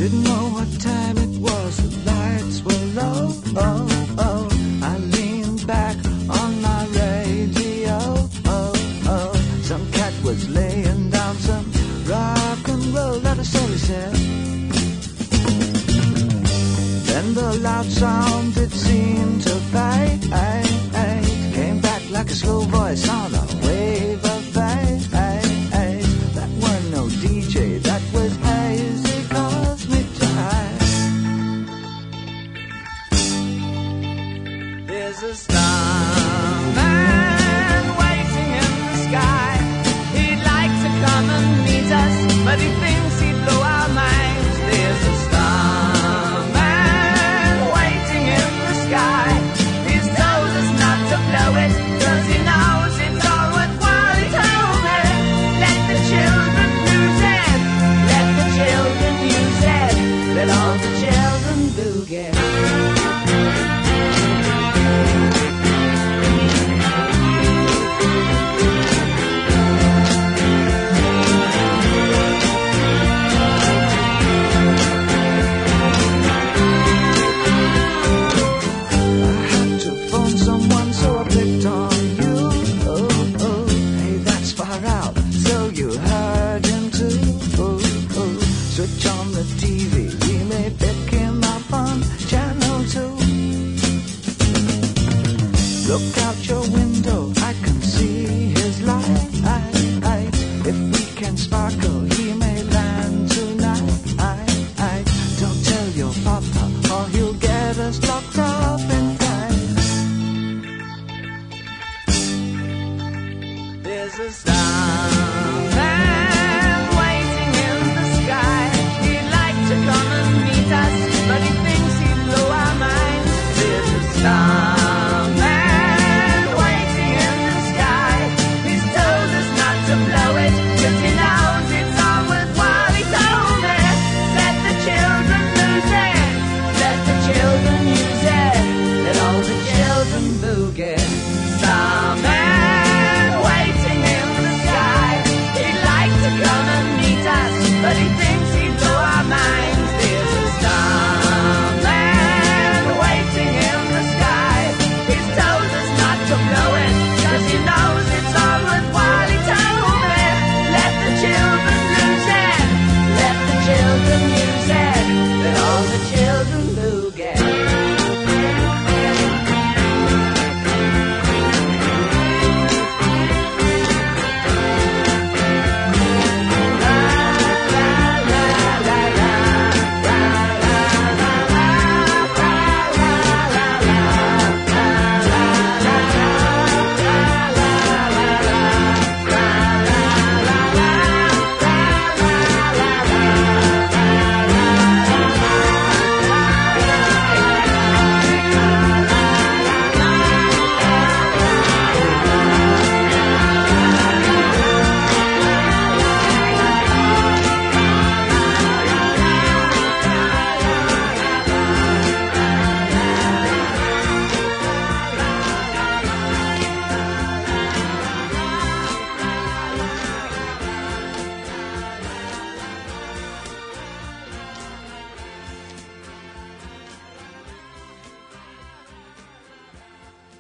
Didn't know what time it was, the lights were low. I leaned back on my radio. Some cat was laying down some rock and roll, that is all he said. Then the loud sound, it seemed to fade. Came back like a slow voice on a wave of bass. That weren't no DJ, that was hazy cosmic jive. There's a starman waiting in the sky. He'd like to come and meet us, but he thinks he'd blow our minds. There's a starman waiting in the sky. He's told us not to blow it, 'cause he knows it's all worthwhile. He told me, let the children lose it, let the children use it, let all the children boogie. Switch on the TV, we may pick him up on channel 2. Look out your window, I can see his light. If we can sparkle, he may land tonight. Don't tell your papa, or he'll get us locked up in time. There's a star